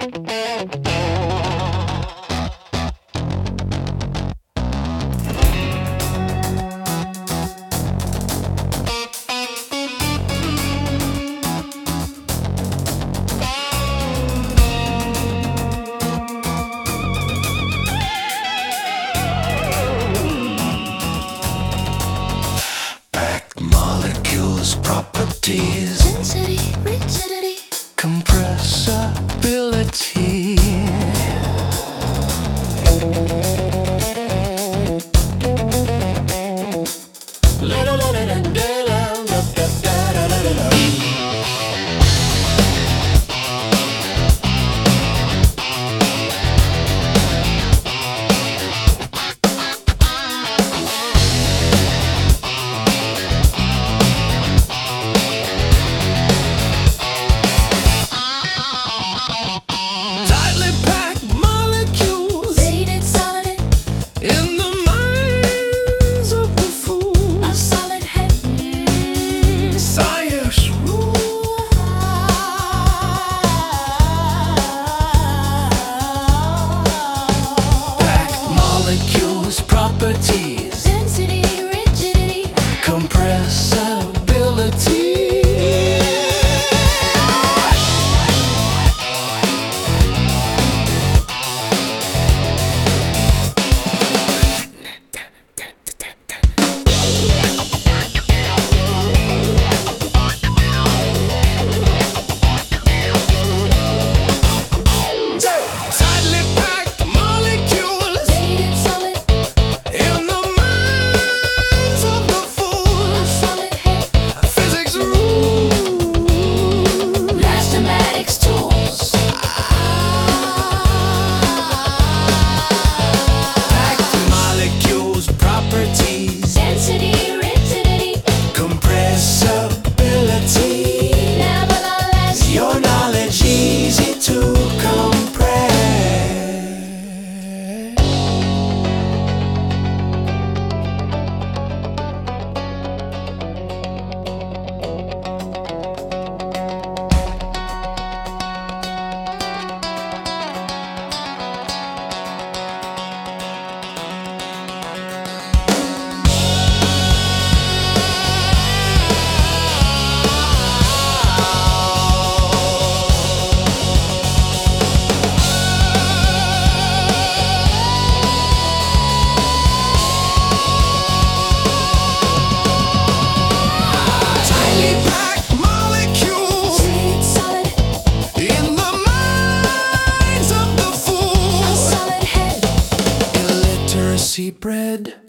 Molecules, properties, density, rigidity, compressibility. Tightly packed molecules weighted solid, in the minds of the fool. a solid head. Science packed molecules, properties, Density, rigidity, compressibility. Tightly packed molecules weighted solid, in the minds of the a fool. solid head. Physics rules. Mathematics tools, Packed molecules, properties, density, rigidity, compressibility. nevertheless. Your knowledge easy to compress. Tightly packed molecules Weighted solid, in the minds of the a fool. solid head. Illiteracy bred